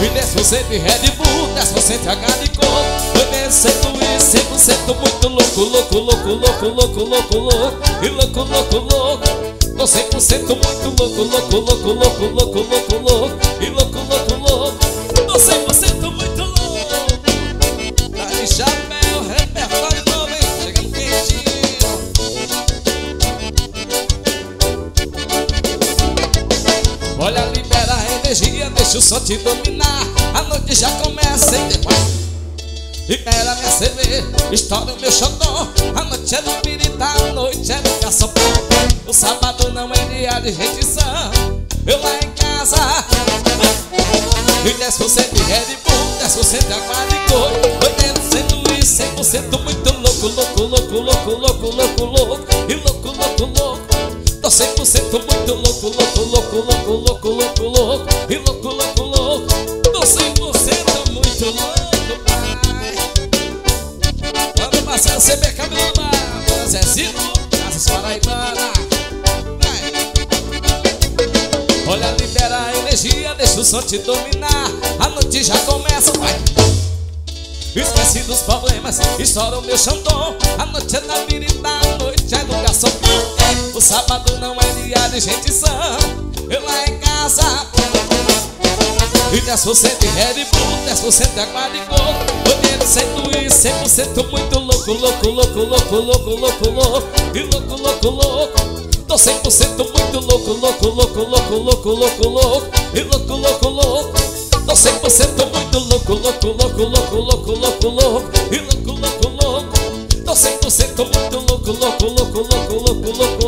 E 10% de Red Bull, 10% H de coco. 100% muito louco, louco, louco, louco, louco, louco, louco. E louco, louco, louco. Tô 100% muito louco, louco, louco, louco, louco, louco, louco. E louco, louco, louco. Tô 100% muito louco. Tá de chapéu, repertório novo, hein? Chegando quentinho. Olha, libera a energia, deixa o som te dominar. A noite já começa e depois libera minha cerveja, estoura o meu xodó. A noite é do pirita, a noite é do caçapão. O sábado não é dia de rejeição. Eu lá em casa. E 10% de Red Bull, 10% de água de coco. 80% e 100% muito louco, louco, louco, louco, louco, louco, louco. E louco, louco, louco. Tô 100% muito louco, louco, louco, louco, louco, louco, louco. E louco, louco, louco. Tô 100% muito louco. Marcelo CB, cabelo do mar, Zezito, Casas Paraibana. Olha, libera a energia, deixa o som te dominar. A noite já começa, vai. Esquece dos problemas, estoura o meu xandom. A noite é da birita, a noite é do garçom. O sábado não é dia de jeição. Eu lá em casa. E 10% de Red Bull, 10% de água de coco. 80% e 100% muito louco, louco, louco, louco, louco, louco, louco. E louco, louco, louco. Tô 100% muito louco, louco, louco, louco, louco, louco, louco. E louco, louco, louco. Tô 100% muito louco, louco, louco, louco, louco, louco, louco. E louco, louco, louco. Tô 100% muito louco, louco, louco, louco, louco, louco.